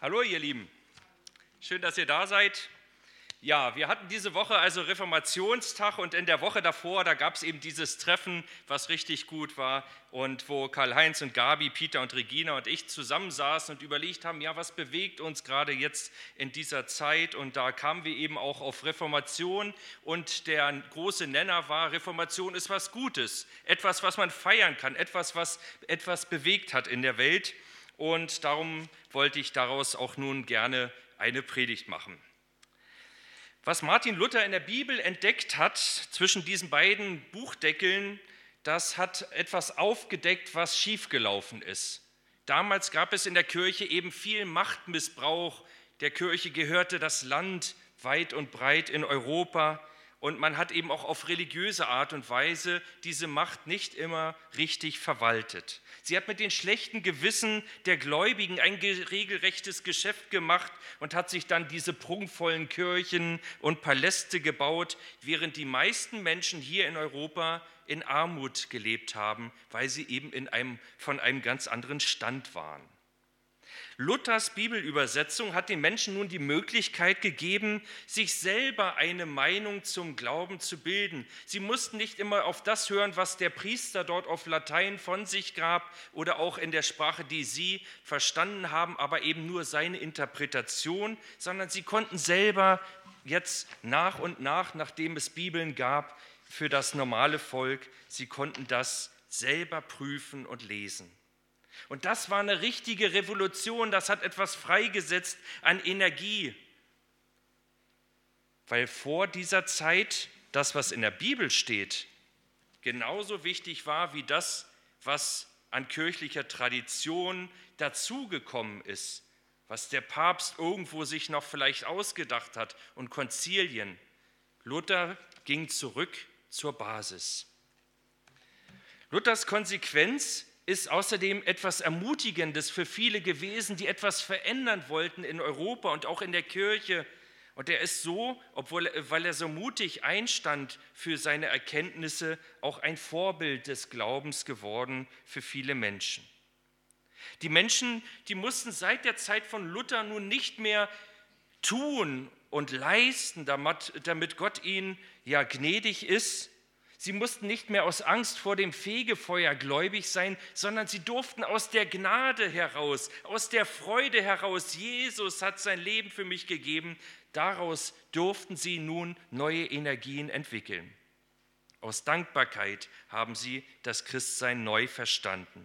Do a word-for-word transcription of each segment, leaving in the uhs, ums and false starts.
Hallo ihr Lieben, schön, dass ihr da seid. Ja, wir hatten diese Woche also Reformationstag und in der Woche davor, da gab es eben dieses Treffen, was richtig gut war und wo Karl-Heinz und Gabi, Peter und Regina und ich zusammensaßen und überlegt haben, ja, was bewegt uns gerade jetzt in dieser Zeit, und da kamen wir eben auch auf Reformation, und der große Nenner war, Reformation ist was Gutes, etwas, was man feiern kann, etwas, was etwas bewegt hat in der Welt, und darum wollte ich daraus auch nun gerne eine Predigt machen. Was Martin Luther in der Bibel entdeckt hat, zwischen diesen beiden Buchdeckeln, das hat etwas aufgedeckt, was schiefgelaufen ist. Damals gab es in der Kirche eben viel Machtmissbrauch. Der Kirche gehörte das Land weit und breit in Europa, und man hat eben auch auf religiöse Art und Weise diese Macht nicht immer richtig verwaltet. Sie hat mit den schlechten Gewissen der Gläubigen ein regelrechtes Geschäft gemacht und hat sich dann diese prunkvollen Kirchen und Paläste gebaut, während die meisten Menschen hier in Europa in Armut gelebt haben, weil sie eben in einem, von einem ganz anderen Stand waren. Luthers Bibelübersetzung hat den Menschen nun die Möglichkeit gegeben, sich selber eine Meinung zum Glauben zu bilden. Sie mussten nicht immer auf das hören, was der Priester dort auf Latein von sich gab oder auch in der Sprache, die sie verstanden haben, aber eben nur seine Interpretation, sondern sie konnten selber jetzt nach und nach, nachdem es Bibeln gab für das normale Volk, sie konnten das selber prüfen und lesen. Und das war eine richtige Revolution, das hat etwas freigesetzt an Energie. Weil vor dieser Zeit das, was in der Bibel steht, genauso wichtig war wie das, was an kirchlicher Tradition dazugekommen ist, was der Papst irgendwo sich noch vielleicht ausgedacht hat und Konzilien. Luther ging zurück zur Basis. Luthers Konsequenz ist außerdem etwas Ermutigendes für viele gewesen, die etwas verändern wollten in Europa und auch in der Kirche. Und er ist so, obwohl, weil er so mutig einstand für seine Erkenntnisse, auch ein Vorbild des Glaubens geworden für viele Menschen. Die Menschen, die mussten seit der Zeit von Luther nun nicht mehr tun und leisten, damit, damit Gott ihnen ja gnädig ist. Sie mussten nicht mehr aus Angst vor dem Fegefeuer gläubig sein, sondern sie durften aus der Gnade heraus, aus der Freude heraus, Jesus hat sein Leben für mich gegeben, daraus durften sie nun neue Energien entwickeln. Aus Dankbarkeit haben sie das Christsein neu verstanden.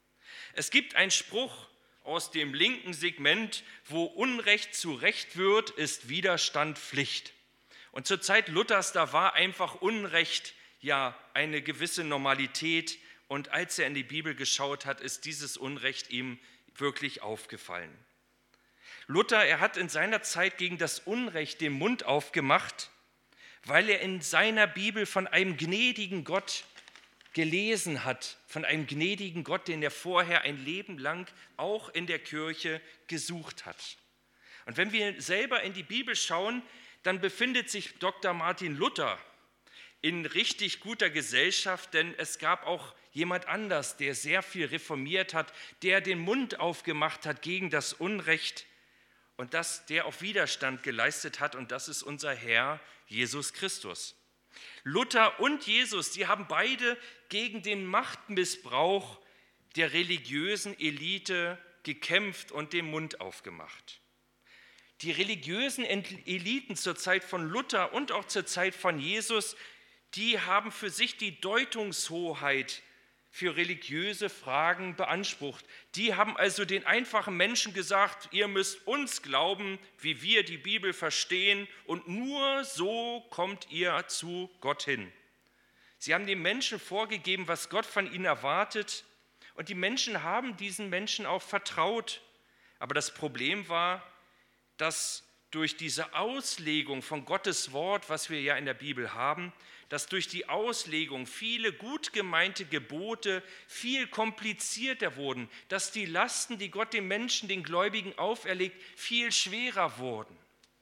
Es gibt einen Spruch aus dem linken Segment, wo Unrecht zu Recht wird, ist Widerstand Pflicht. Und zur Zeit Luthers, da war einfach Unrecht ja eine gewisse Normalität, und als er in die Bibel geschaut hat, ist dieses Unrecht ihm wirklich aufgefallen. Luther, er hat in seiner Zeit gegen das Unrecht den Mund aufgemacht, weil er in seiner Bibel von einem gnädigen Gott gelesen hat, von einem gnädigen Gott, den er vorher ein Leben lang auch in der Kirche gesucht hat. Und wenn wir selber in die Bibel schauen, dann befindet sich Doktor Martin Luther in richtig guter Gesellschaft, denn es gab auch jemand anders, der sehr viel reformiert hat, der den Mund aufgemacht hat gegen das Unrecht und das, der auf Widerstand geleistet hat, und das ist unser Herr Jesus Christus. Luther und Jesus, die haben beide gegen den Machtmissbrauch der religiösen Elite gekämpft und den Mund aufgemacht. Die religiösen Eliten zur Zeit von Luther und auch zur Zeit von Jesus, die haben für sich die Deutungshoheit für religiöse Fragen beansprucht. Die haben also den einfachen Menschen gesagt, ihr müsst uns glauben, wie wir die Bibel verstehen, und nur so kommt ihr zu Gott hin. Sie haben den Menschen vorgegeben, was Gott von ihnen erwartet, und die Menschen haben diesen Menschen auch vertraut. Aber das Problem war, dass durch diese Auslegung von Gottes Wort, was wir ja in der Bibel haben, dass durch die Auslegung viele gut gemeinte Gebote viel komplizierter wurden, dass die Lasten, die Gott den Menschen, den Gläubigen auferlegt, viel schwerer wurden.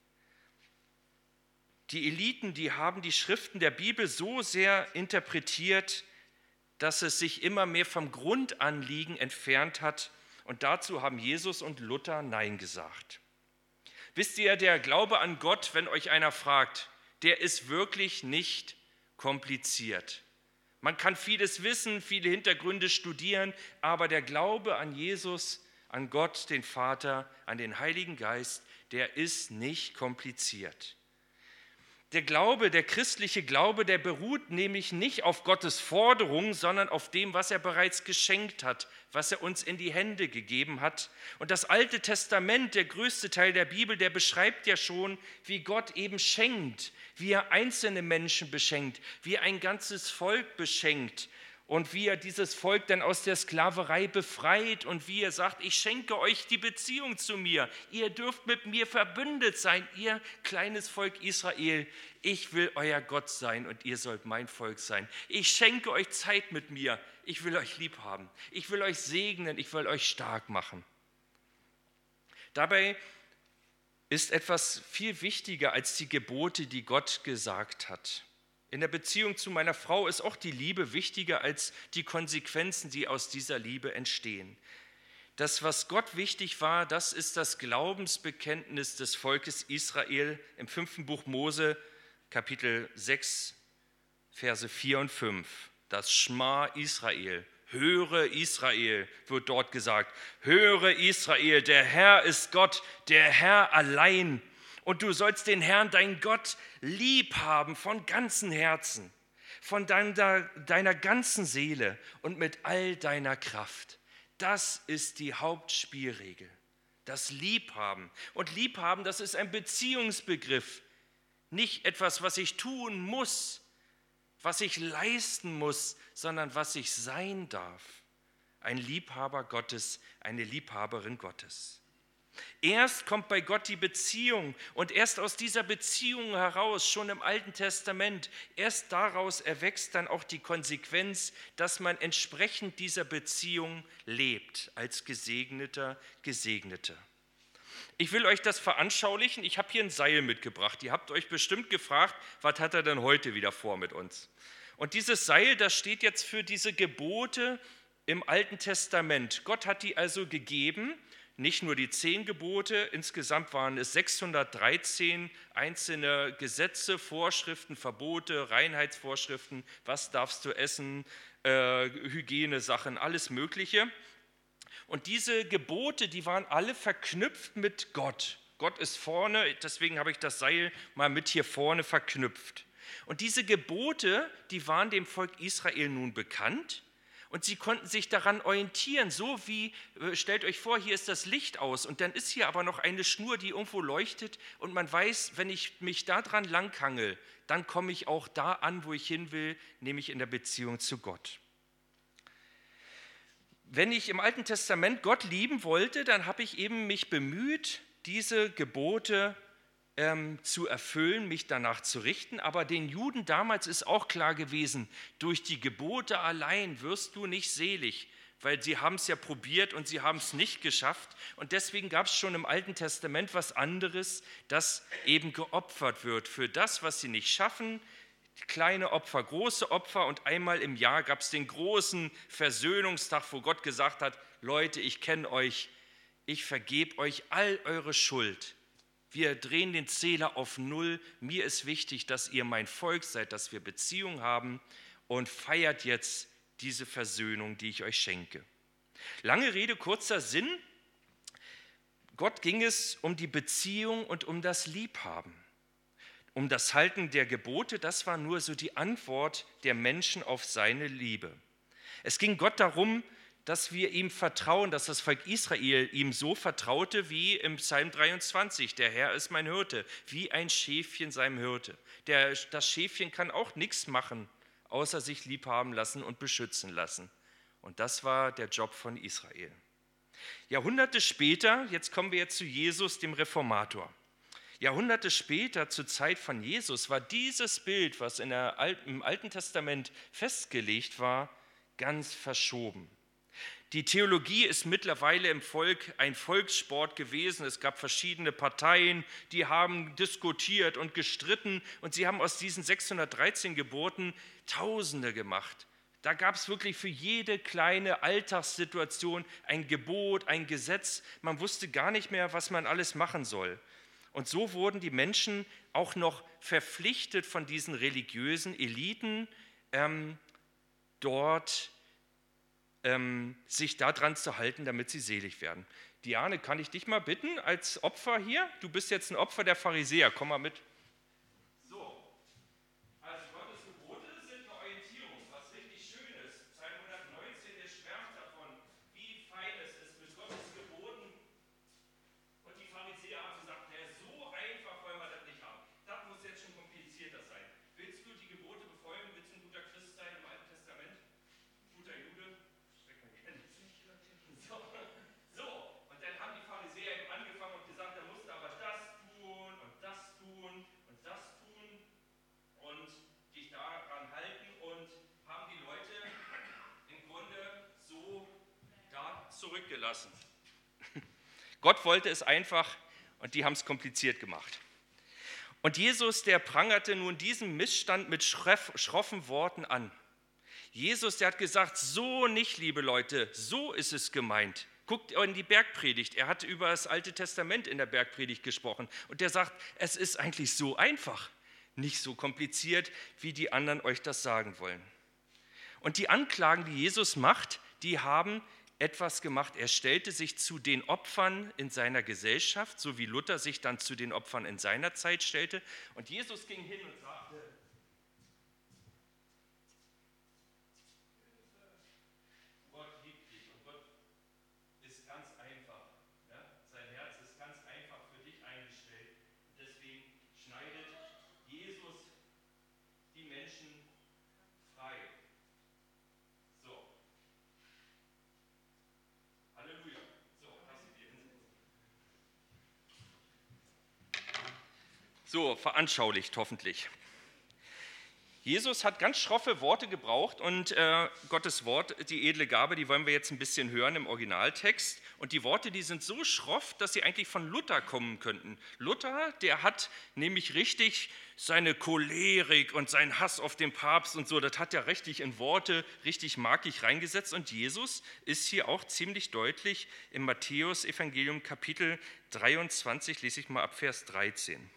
Die Eliten, die haben die Schriften der Bibel so sehr interpretiert, dass es sich immer mehr vom Grundanliegen entfernt hat Und dazu haben Jesus und Luther Nein gesagt. Wisst ihr, der Glaube an Gott, wenn euch einer fragt, der ist wirklich nicht kompliziert. Man kann vieles wissen, viele Hintergründe studieren, aber der Glaube an Jesus, an Gott, den Vater, an den Heiligen Geist, der ist nicht kompliziert. Der Glaube, der christliche Glaube, der beruht nämlich nicht auf Gottes Forderung, sondern auf dem, was er bereits geschenkt hat, was er uns in die Hände gegeben hat. Und das Alte Testament, der größte Teil der Bibel, der beschreibt ja schon, wie Gott eben schenkt, wie er einzelne Menschen beschenkt, wie er ein ganzes Volk beschenkt und wie er dieses Volk dann aus der Sklaverei befreit und wie er sagt, ich schenke euch die Beziehung zu mir. Ihr dürft mit mir verbündet sein, ihr kleines Volk Israel. Ich will euer Gott sein und ihr sollt mein Volk sein. Ich schenke euch Zeit mit mir. Ich will euch lieb haben. Ich will euch segnen. Ich will euch stark machen. Dabei ist etwas viel wichtiger als die Gebote, die Gott gesagt hat. In der Beziehung zu meiner Frau ist auch die Liebe wichtiger als die Konsequenzen, die aus dieser Liebe entstehen. Das, was Gott wichtig war, das ist das Glaubensbekenntnis des Volkes Israel im fünften Buch Mose, Kapitel sechs, Verse vier und fünf. Das Schma Israel. Höre Israel, wird dort gesagt. Höre Israel, der Herr ist Gott, der Herr allein. Und du sollst den Herrn, dein Gott, lieb haben von ganzem Herzen, von deiner, deiner ganzen Seele und mit all deiner Kraft. Das ist die Hauptspielregel, das Liebhaben. Und Liebhaben, das ist ein Beziehungsbegriff, nicht etwas, was ich tun muss, was ich leisten muss, sondern was ich sein darf. Ein Liebhaber Gottes, eine Liebhaberin Gottes. Erst kommt bei Gott die Beziehung und erst aus dieser Beziehung heraus, schon im Alten Testament, erst daraus erwächst dann auch die Konsequenz, dass man entsprechend dieser Beziehung lebt, als Gesegneter, Gesegneter. Ich will euch das veranschaulichen. Ich habe hier ein Seil mitgebracht. Ihr habt euch bestimmt gefragt, was hat er denn heute wieder vor mit uns? Und dieses Seil, das steht jetzt für diese Gebote im Alten Testament. Gott hat die also gegeben. Nicht nur die zehn Gebote, insgesamt waren es sechshundertdreizehn einzelne Gesetze, Vorschriften, Verbote, Reinheitsvorschriften, was darfst du essen, äh, Hygienesachen, alles Mögliche. Und diese Gebote, die waren alle verknüpft mit Gott. Gott ist vorne, deswegen habe ich das Seil mal mit hier vorne verknüpft. Und diese Gebote, die waren dem Volk Israel nun bekannt. Und sie konnten sich daran orientieren, so wie, stellt euch vor, hier ist das Licht aus und dann ist hier aber noch eine Schnur, die irgendwo leuchtet und man weiß, wenn ich mich daran langhangel, dann komme ich auch da an, wo ich hin will, nämlich in der Beziehung zu Gott. Wenn ich im Alten Testament Gott lieben wollte, dann habe ich eben mich bemüht, diese Gebote Ähm, zu erfüllen, mich danach zu richten. Aber den Juden damals ist auch klar gewesen, durch die Gebote allein wirst du nicht selig, weil sie haben es ja probiert und sie haben es nicht geschafft. Und deswegen gab es schon im Alten Testament was anderes, das eben geopfert wird für das, was sie nicht schaffen. Kleine Opfer, große Opfer und einmal im Jahr gab es den großen Versöhnungstag, wo Gott gesagt hat, Leute, ich kenne euch, ich vergebe euch all eure Schuld. Wir drehen den Zähler auf Null. Mir ist wichtig, dass ihr mein Volk seid, dass wir Beziehung haben und feiert jetzt diese Versöhnung, die ich euch schenke. Lange Rede, kurzer Sinn. Gott ging es um die Beziehung und um das Liebhaben. Um das Halten der Gebote, das war nur so die Antwort der Menschen auf seine Liebe. Es ging Gott darum, dass wir ihm vertrauen, dass das Volk Israel ihm so vertraute wie im Psalm dreiundzwanzig. Der Herr ist mein Hirte, wie ein Schäfchen seinem Hirte. Der, das Schäfchen kann auch nichts machen, außer sich liebhaben lassen und beschützen lassen. Und das war der Job von Israel. Jahrhunderte später, jetzt kommen wir jetzt zu Jesus, dem Reformator. Jahrhunderte später, zur Zeit von Jesus, war dieses Bild, was in der Alten, im Alten Testament festgelegt war, ganz verschoben. Die Theologie ist mittlerweile im Volk ein Volkssport gewesen. Es gab verschiedene Parteien, die haben diskutiert und gestritten und sie haben aus diesen sechshundertdreizehn Geboten Tausende gemacht. Da gab es wirklich für jede kleine Alltagssituation ein Gebot, ein Gesetz. Man wusste gar nicht mehr, was man alles machen soll. Und so wurden die Menschen auch noch verpflichtet von diesen religiösen Eliten, ähm, dort ähm, sich daran zu halten, damit sie selig werden. Diane, kann ich dich mal bitten als Opfer hier? Du bist jetzt ein Opfer der Pharisäer, komm mal mit. So, also Gottes Gebote sind eine Orientierung, was richtig schön ist. Psalm hundertneunzehn, der schwärmt davon, wie fein es ist mit Gottes Geboten. Und die Pharisäer haben gesagt, ja, so einfach wollen wir das nicht haben. Das muss jetzt schon komplizierter sein. Willst du die Gebote befolgen? Willst du ein guter Christ sein im Alten Testament? Guter Jude? So, so, und dann haben die Pharisäer eben angefangen und gesagt, er musste aber das tun und das tun und das tun und dich daran halten und haben die Leute im Grunde so da zurückgelassen. Gott wollte es einfach und die haben es kompliziert gemacht. Und Jesus, der prangerte nun diesen Missstand mit schroff, schroffen Worten an. Jesus, der hat gesagt, so nicht, liebe Leute, so ist es gemeint. Guckt in die Bergpredigt, er hat über das Alte Testament in der Bergpredigt gesprochen und der sagt, es ist eigentlich so einfach, nicht so kompliziert, wie die anderen euch das sagen wollen. Und die Anklagen, die Jesus macht, die haben etwas gemacht. Er stellte sich zu den Opfern in seiner Gesellschaft, so wie Luther sich dann zu den Opfern in seiner Zeit stellte. Und Jesus ging hin und sagte, Gott liebt dich und Gott ist ganz einfach. Ja? Sein Herz ist ganz einfach für dich eingestellt. Und deswegen schneidet Jesus die Menschen frei. So. Halleluja. So, lass sie dir hinsetzen. So, veranschaulicht hoffentlich. Jesus hat ganz schroffe Worte gebraucht und äh, Gottes Wort, die edle Gabe, die wollen wir jetzt ein bisschen hören im Originaltext. Und die Worte, die sind so schroff, dass sie eigentlich von Luther kommen könnten. Luther, der hat nämlich richtig seine Cholerik und seinen Hass auf den Papst und so, das hat er richtig in Worte, richtig markig reingesetzt. Und Jesus ist hier auch ziemlich deutlich im Matthäus-Evangelium Kapitel dreiundzwanzig, lese ich mal ab Vers dreizehn.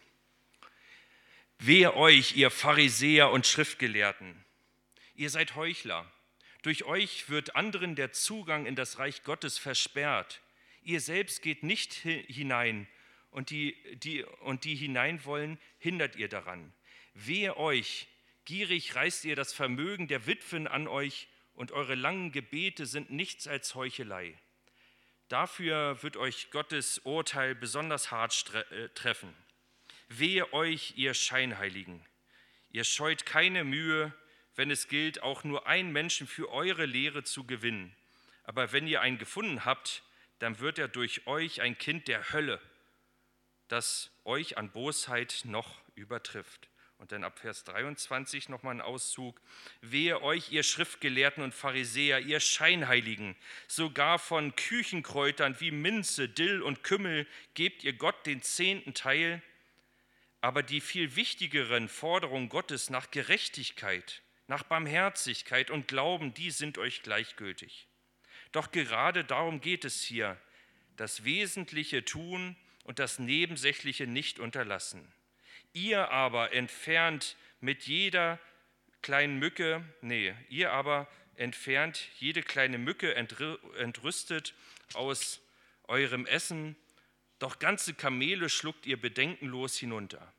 Wehe euch, ihr Pharisäer und Schriftgelehrten, ihr seid Heuchler. Durch euch wird anderen der Zugang in das Reich Gottes versperrt. Ihr selbst geht nicht hinein und die, die, und die hinein wollen, hindert ihr daran. Wehe euch, gierig reißt ihr das Vermögen der Witwen an euch und eure langen Gebete sind nichts als Heuchelei. Dafür wird euch Gottes Urteil besonders hart treffen. Wehe euch, ihr Scheinheiligen. Ihr scheut keine Mühe, wenn es gilt, auch nur einen Menschen für eure Lehre zu gewinnen. Aber wenn ihr einen gefunden habt, dann wird er durch euch ein Kind der Hölle, das euch an Bosheit noch übertrifft. Und dann ab Vers dreiundzwanzig nochmal ein Auszug. Wehe euch, ihr Schriftgelehrten und Pharisäer, ihr Scheinheiligen, sogar von Küchenkräutern wie Minze, Dill und Kümmel gebt ihr Gott den zehnten Teil. Aber die viel wichtigeren Forderungen Gottes nach Gerechtigkeit, nach Barmherzigkeit und Glauben, die sind euch gleichgültig. Doch gerade darum geht es hier, das Wesentliche tun und das Nebensächliche nicht unterlassen. Ihr aber entfernt mit jeder kleinen Mücke, nee, ihr aber entfernt jede kleine Mücke entrüstet aus eurem Essen, doch ganze Kamele schluckt ihr bedenkenlos hinunter.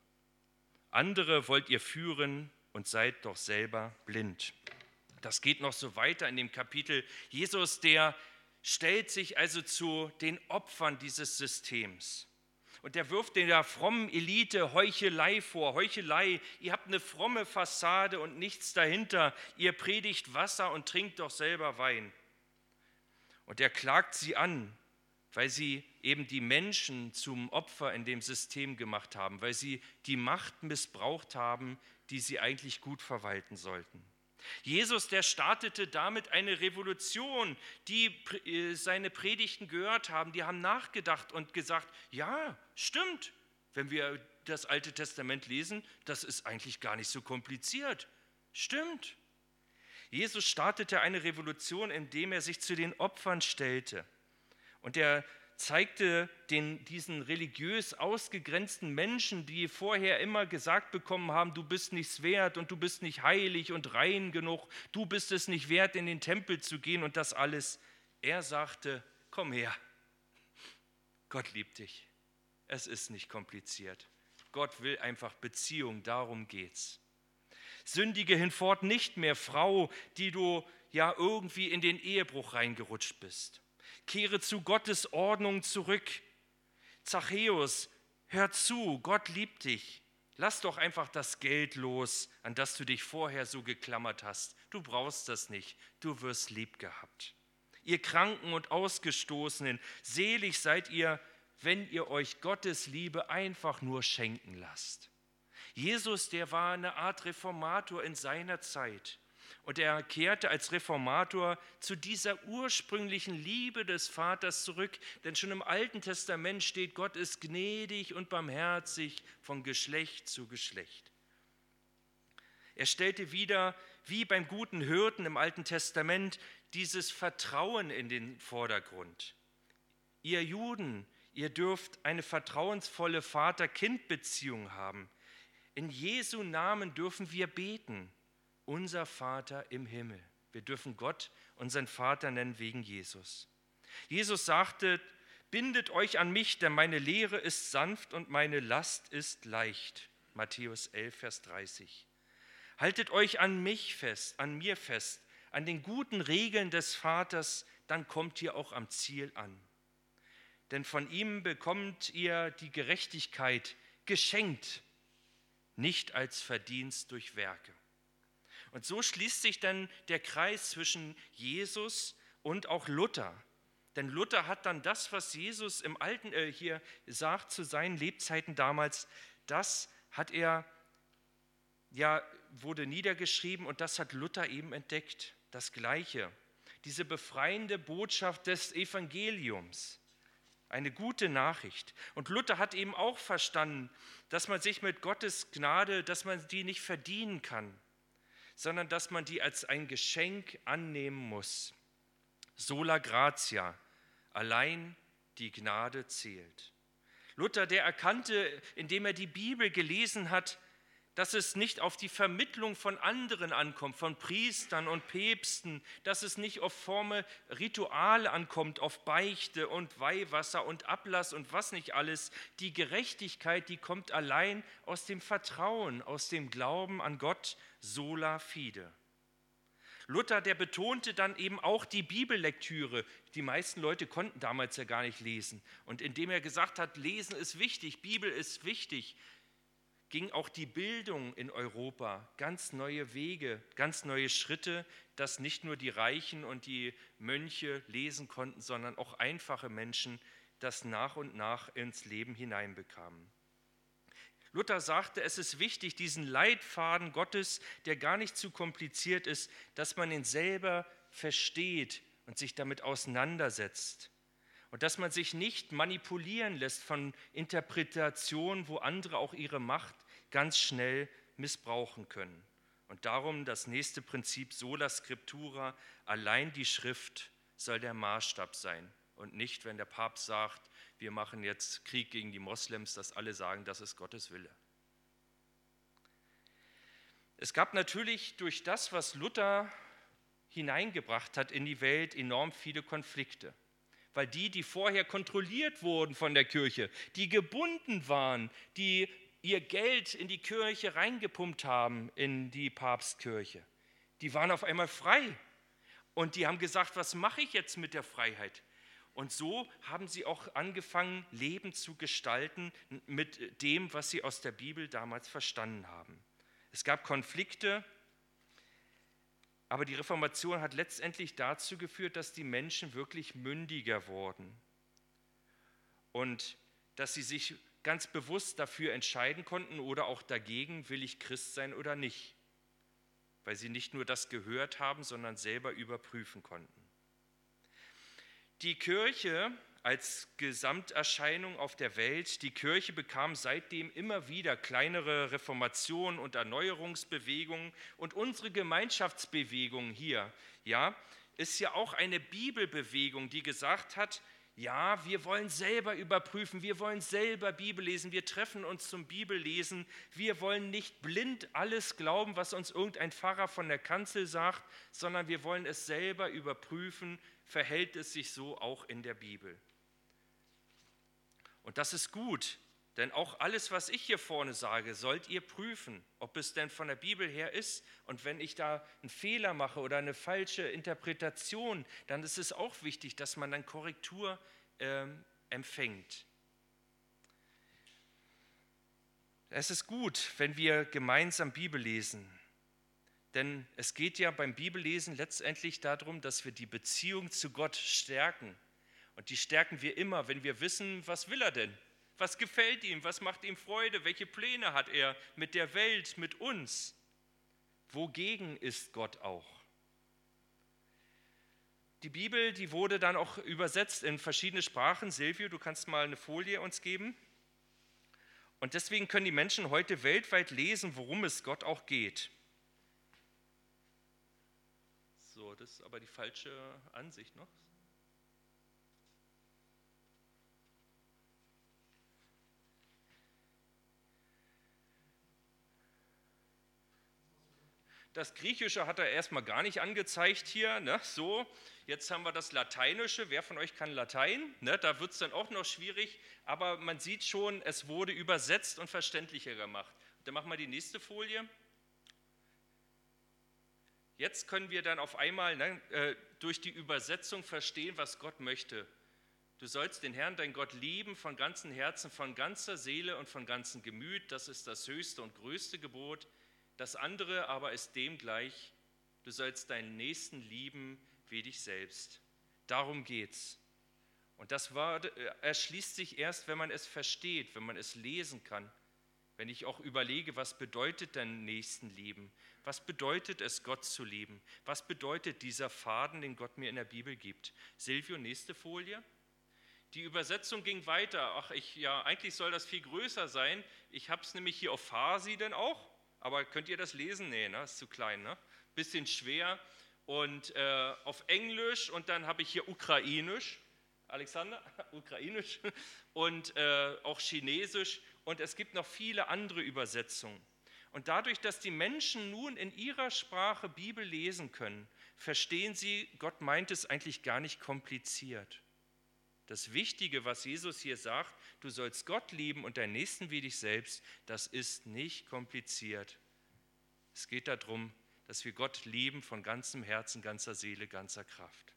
Andere wollt ihr führen und seid doch selber blind. Das geht noch so weiter in dem Kapitel. Jesus, der stellt sich also zu den Opfern dieses Systems. Und er wirft der frommen Elite Heuchelei vor. Heuchelei, ihr habt eine fromme Fassade und nichts dahinter. Ihr predigt Wasser und trinkt doch selber Wein. Und er klagt sie an, weil sie eben die Menschen zum Opfer in dem System gemacht haben, weil sie die Macht missbraucht haben, die sie eigentlich gut verwalten sollten. Jesus, der startete damit eine Revolution, die seine Predigten gehört haben, die haben nachgedacht und gesagt, ja, stimmt, wenn wir das Alte Testament lesen, das ist eigentlich gar nicht so kompliziert, stimmt. Jesus startete eine Revolution, indem er sich zu den Opfern stellte. Und er zeigte den, diesen religiös ausgegrenzten Menschen, die vorher immer gesagt bekommen haben, du bist nichts wert und du bist nicht heilig und rein genug, du bist es nicht wert, in den Tempel zu gehen und das alles. Er sagte, komm her, Gott liebt dich. Es ist nicht kompliziert. Gott will einfach Beziehung, darum geht's. Sündige hinfort nicht mehr, Frau, die du ja irgendwie in den Ehebruch reingerutscht bist. Kehre zu Gottes Ordnung zurück. Zachäus, hör zu, Gott liebt dich. Lass doch einfach das Geld los, an das du dich vorher so geklammert hast. Du brauchst das nicht, du wirst lieb gehabt. Ihr Kranken und Ausgestoßenen, selig seid ihr, wenn ihr euch Gottes Liebe einfach nur schenken lasst. Jesus, der war eine Art Reformator in seiner Zeit. Und er kehrte als Reformator zu dieser ursprünglichen Liebe des Vaters zurück. Denn schon im Alten Testament steht, Gott ist gnädig und barmherzig von Geschlecht zu Geschlecht. Er stellte wieder, wie beim guten Hirten im Alten Testament, dieses Vertrauen in den Vordergrund. Ihr Juden, ihr dürft eine vertrauensvolle Vater-Kind-Beziehung haben. In Jesu Namen dürfen wir beten. Unser Vater im Himmel. Wir dürfen Gott unseren Vater nennen wegen Jesus. Jesus sagte, bindet euch an mich, denn meine Lehre ist sanft und meine Last ist leicht. Matthäus elf, Vers dreißig. Haltet euch an mich fest, an mir fest, an den guten Regeln des Vaters, dann kommt ihr auch am Ziel an. Denn von ihm bekommt ihr die Gerechtigkeit geschenkt, nicht als Verdienst durch Werke. Und so schließt sich dann der Kreis zwischen Jesus und auch Luther. Denn Luther hat dann das, was Jesus im Alten äh, hier sagt zu seinen Lebzeiten damals, das hat er, ja, wurde niedergeschrieben und das hat Luther eben entdeckt. Das Gleiche, diese befreiende Botschaft des Evangeliums. Eine gute Nachricht. Und Luther hat eben auch verstanden, dass man sich mit Gottes Gnade, dass man die nicht verdienen kann, sondern dass man die als ein Geschenk annehmen muss. Sola gratia, allein die Gnade zählt. Luther, der erkannte, indem er die Bibel gelesen hat, dass es nicht auf die Vermittlung von anderen ankommt, von Priestern und Päpsten, dass es nicht auf fromme Rituale ankommt, auf Beichte und Weihwasser und Ablass und was nicht alles. Die Gerechtigkeit, die kommt allein aus dem Vertrauen, aus dem Glauben an Gott, sola fide. Luther, der betonte dann eben auch die Bibellektüre. Die meisten Leute konnten damals ja gar nicht lesen. Und indem er gesagt hat, Lesen ist wichtig, Bibel ist wichtig, ging auch die Bildung in Europa ganz neue Wege, ganz neue Schritte, dass nicht nur die Reichen und die Mönche lesen konnten, sondern auch einfache Menschen das nach und nach ins Leben hineinbekamen. Luther sagte, es ist wichtig, diesen Leitfaden Gottes, der gar nicht zu kompliziert ist, dass man ihn selber versteht und sich damit auseinandersetzt. Und dass man sich nicht manipulieren lässt von Interpretationen, wo andere auch ihre Macht ganz schnell missbrauchen können. Und darum das nächste Prinzip, sola scriptura, allein die Schrift soll der Maßstab sein. Und nicht, wenn der Papst sagt, wir machen jetzt Krieg gegen die Moslems, dass alle sagen, das ist Gottes Wille. Es gab natürlich durch das, was Luther hineingebracht hat in die Welt, enorm viele Konflikte. Weil die, die vorher kontrolliert wurden von der Kirche, die gebunden waren, die ihr Geld in die Kirche reingepumpt haben, in die Papstkirche, die waren auf einmal frei. Und die haben gesagt, was mache ich jetzt mit der Freiheit? Und so haben sie auch angefangen, Leben zu gestalten mit dem, was sie aus der Bibel damals verstanden haben. Es gab Konflikte, aber die Reformation hat letztendlich dazu geführt, dass die Menschen wirklich mündiger wurden und dass sie sich ganz bewusst dafür entscheiden konnten oder auch dagegen, will ich Christ sein oder nicht, weil sie nicht nur das gehört haben, sondern selber überprüfen konnten. Die Kirche als Gesamterscheinung auf der Welt. Die Kirche bekam seitdem immer wieder kleinere Reformationen und Erneuerungsbewegungen. Und unsere Gemeinschaftsbewegung hier, ja, ist ja auch eine Bibelbewegung, die gesagt hat, ja, wir wollen selber überprüfen, wir wollen selber Bibel lesen, wir treffen uns zum Bibellesen, wir wollen nicht blind alles glauben, was uns irgendein Pfarrer von der Kanzel sagt, sondern wir wollen es selber überprüfen, verhält es sich so auch in der Bibel. Und das ist gut, denn auch alles, was ich hier vorne sage, sollt ihr prüfen, ob es denn von der Bibel her ist. Und wenn ich da einen Fehler mache oder eine falsche Interpretation, dann ist es auch wichtig, dass man dann Korrektur äh, empfängt. Es ist gut, wenn wir gemeinsam Bibel lesen, denn es geht ja beim Bibellesen letztendlich darum, dass wir die Beziehung zu Gott stärken. Und die stärken wir immer, wenn wir wissen, was will er denn? Was gefällt ihm? Was macht ihm Freude? Welche Pläne hat er mit der Welt, mit uns? Wogegen ist Gott auch? Die Bibel, die wurde dann auch übersetzt in verschiedene Sprachen. Silvio, du kannst mal eine Folie uns geben. Und deswegen können die Menschen heute weltweit lesen, worum es Gott auch geht. So, das ist aber die falsche Ansicht noch. Das Griechische hat er erstmal gar nicht angezeigt hier, ne? So, jetzt haben wir das Lateinische. Wer von euch kann Latein? Ne? Da wird es dann auch noch schwierig, aber man sieht schon, es wurde übersetzt und verständlicher gemacht. Dann machen wir die nächste Folie. Jetzt können wir dann auf einmal ne, äh, durch die Übersetzung verstehen, was Gott möchte. Du sollst den Herrn, dein Gott, lieben von ganzem Herzen, von ganzer Seele und von ganzem Gemüt. Das ist das höchste und größte Gebot. Das andere aber ist dem gleich, du sollst deinen Nächsten lieben wie dich selbst. Darum geht's. Und das war, erschließt sich erst, wenn man es versteht, wenn man es lesen kann. Wenn ich auch überlege, was bedeutet denn Nächsten lieben? Was bedeutet es, Gott zu lieben? Was bedeutet dieser Faden, den Gott mir in der Bibel gibt? Silvio, nächste Folie. Die Übersetzung ging weiter. Ach, ich, ja, eigentlich soll das viel größer sein. Ich habe es nämlich hier auf Farsi dann auch. Aber könnt ihr das lesen? Nee, ne? Ist zu klein. Ne? Bisschen schwer. Und äh, auf Englisch und dann habe ich hier Ukrainisch. Alexander, Ukrainisch und äh, auch Chinesisch. Und es gibt noch viele andere Übersetzungen. Und dadurch, dass die Menschen nun in ihrer Sprache Bibel lesen können, verstehen sie, Gott meint es eigentlich gar nicht kompliziert. Das Wichtige, was Jesus hier sagt, du sollst Gott lieben und deinen Nächsten wie dich selbst, das ist nicht kompliziert. Es geht darum, dass wir Gott lieben von ganzem Herzen, ganzer Seele, ganzer Kraft.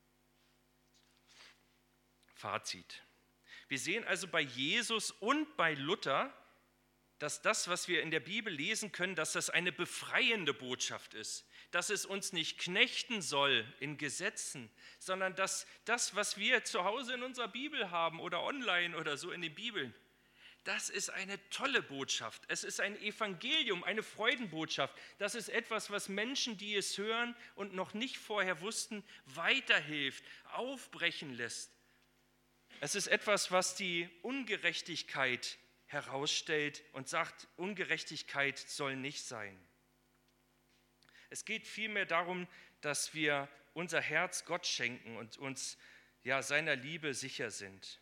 Fazit. Wir sehen also bei Jesus und bei Luther, dass das, was wir in der Bibel lesen können, dass das eine befreiende Botschaft ist, dass es uns nicht knechten soll in Gesetzen, sondern dass das, was wir zu Hause in unserer Bibel haben oder online oder so in den Bibeln, das ist eine tolle Botschaft. Es ist ein Evangelium, eine Freudenbotschaft. Das ist etwas, was Menschen, die es hören und noch nicht vorher wussten, weiterhilft, aufbrechen lässt. Es ist etwas, was die Ungerechtigkeit herausstellt und sagt, Ungerechtigkeit soll nicht sein. Es geht vielmehr darum, dass wir unser Herz Gott schenken und uns ja, seiner Liebe sicher sind.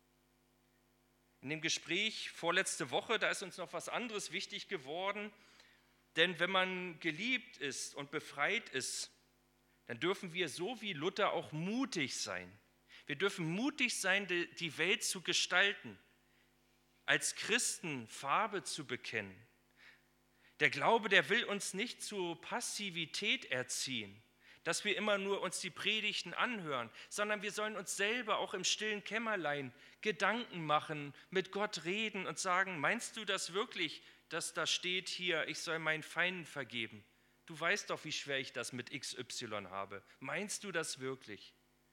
In dem Gespräch vorletzte Woche, da ist uns noch was anderes wichtig geworden, denn wenn man geliebt ist und befreit ist, dann dürfen wir so wie Luther auch mutig sein. Wir dürfen mutig sein, die Welt zu gestalten, als Christen Farbe zu bekennen. Der Glaube, der will uns nicht zur Passivität erziehen, dass wir immer nur uns die Predigten anhören, sondern wir sollen uns selber auch im stillen Kämmerlein Gedanken machen, mit Gott reden und sagen, meinst du das wirklich, dass da steht hier, ich soll meinen Feinden vergeben? Du weißt doch, wie schwer ich das mit X Y habe. Meinst du das wirklich?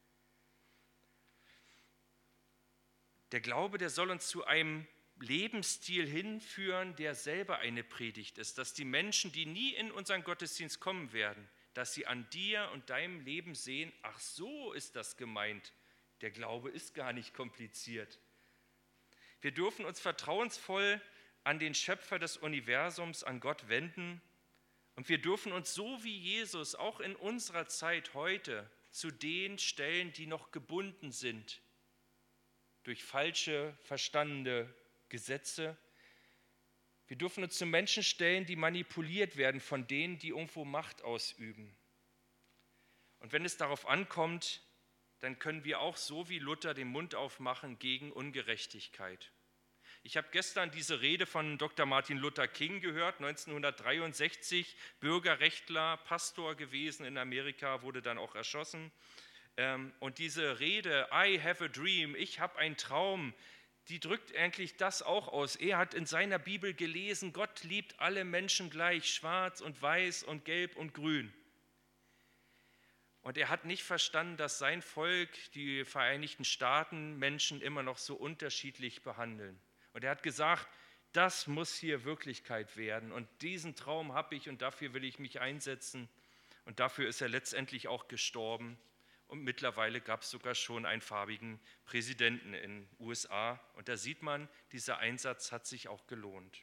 Der Glaube, der soll uns zu einem Lebensstil hinführen, der selber eine Predigt ist, dass die Menschen, die nie in unseren Gottesdienst kommen werden, dass sie an dir und deinem Leben sehen, ach so ist das gemeint, Der Glaube ist gar nicht kompliziert. Wir dürfen uns vertrauensvoll an den Schöpfer des Universums, an Gott wenden. Und wir dürfen uns so wie Jesus auch in unserer Zeit heute zu den stellen, die noch gebunden sind durch falsche, verstandene Gesetze. Wir dürfen uns zu Menschen stellen, die manipuliert werden von denen, die irgendwo Macht ausüben. Und wenn es darauf ankommt, dann können wir auch so wie Luther den Mund aufmachen gegen Ungerechtigkeit. Ich habe gestern diese Rede von Doktor Martin Luther King gehört, neunzehnhundertdreiundsechzig, Bürgerrechtler, Pastor gewesen in Amerika, wurde dann auch erschossen. Und diese Rede, I have a dream, ich habe einen Traum, die drückt eigentlich das auch aus. Er hat in seiner Bibel gelesen, Gott liebt alle Menschen gleich, schwarz und weiß und gelb und grün. Und er hat nicht verstanden, dass sein Volk, die Vereinigten Staaten, Menschen immer noch so unterschiedlich behandeln. Und er hat gesagt, das muss hier Wirklichkeit werden. Und diesen Traum habe ich und dafür will ich mich einsetzen. Und dafür ist er letztendlich auch gestorben. Und mittlerweile gab es sogar schon einen farbigen Präsidenten in den U S A. Und da sieht man, dieser Einsatz hat sich auch gelohnt.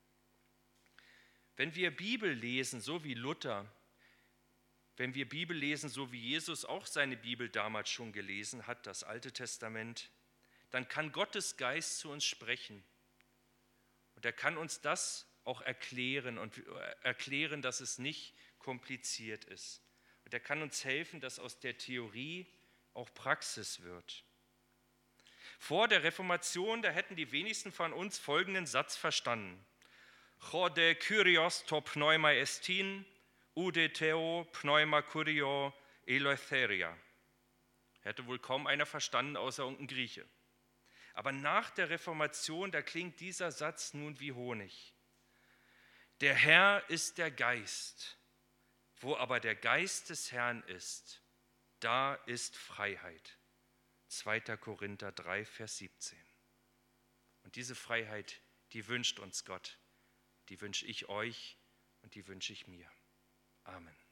Wenn wir Bibel lesen, so wie Luther, wenn wir Bibel lesen, so wie Jesus auch seine Bibel damals schon gelesen hat, das Alte Testament, dann kann Gottes Geist zu uns sprechen. Und er kann uns das auch erklären und erklären, dass es nicht kompliziert ist. Und er kann uns helfen, dass aus der Theorie auch Praxis wird. Vor der Reformation, da hätten die wenigsten von uns folgenden Satz verstanden. Chode Kyrios to pneuma estin, ude theo pneuma kurio eleutheria. Hätte wohl kaum einer verstanden, außer irgendein Grieche. Aber nach der Reformation, da klingt dieser Satz nun wie Honig. Der Herr ist der Geist. Wo aber der Geist des Herrn ist, da ist Freiheit. zweiter Korinther drei, Vers siebzehn. Und diese Freiheit, die wünscht uns Gott, die wünsche ich euch und die wünsche ich mir. Amen.